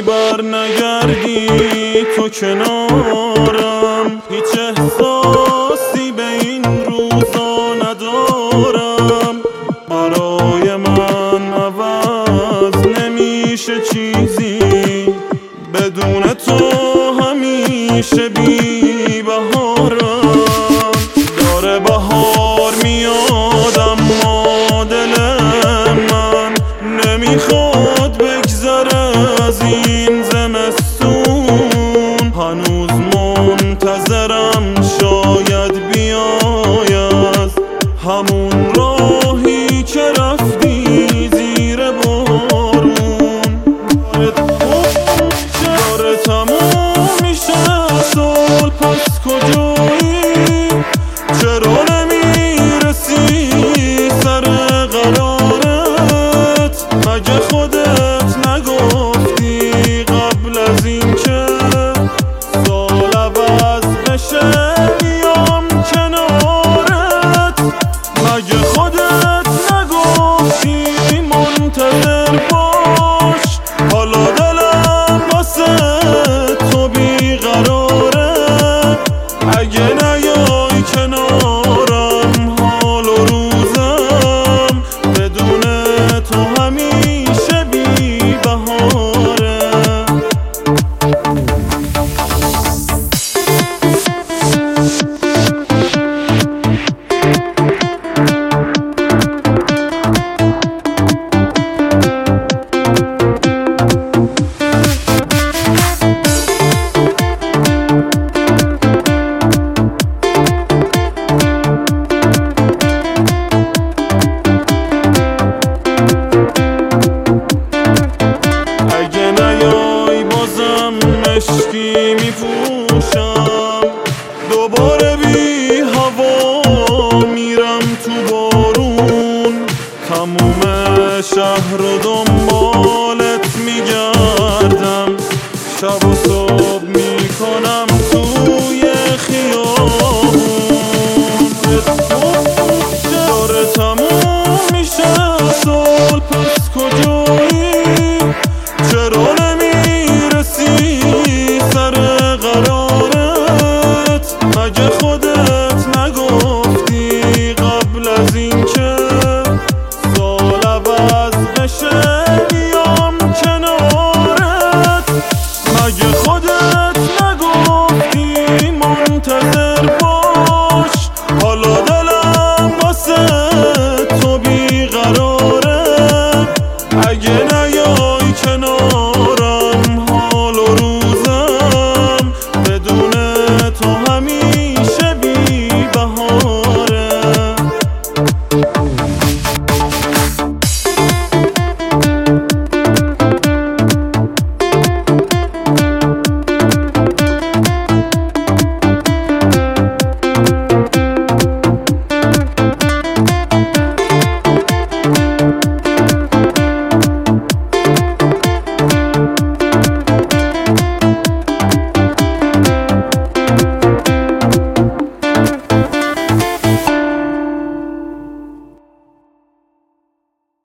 بر نگردی تو کنارم، هیچ احساسی به این روزا ندارم. برای من عوض نمیشه چیزی، بدون تو همیشه بی بهارم. داره بهار میاد اما دل من نمیخواد بگذره از این زمستون. هنوز منتظرم شاید بیای از همون راهی که رفتی زیر بارون. داره تموم میشه سال، پس کجایی؟ چرا نمیرسی سر قرارت؟ مگه خودت نگفتی قبل از این که سال عوض بشه بیام کنارت؟ مگه خودت نگفتی منتظر باش؟ حالا دلم واسه تو بیقراره، اگه نیای کنارم حال و روزم بدون تو همیشه بی بهاره. مشکی میپوشم دوباره بی هوا میرم تو بارون. تموم شهر رو دنبالت میگردم شب و صبح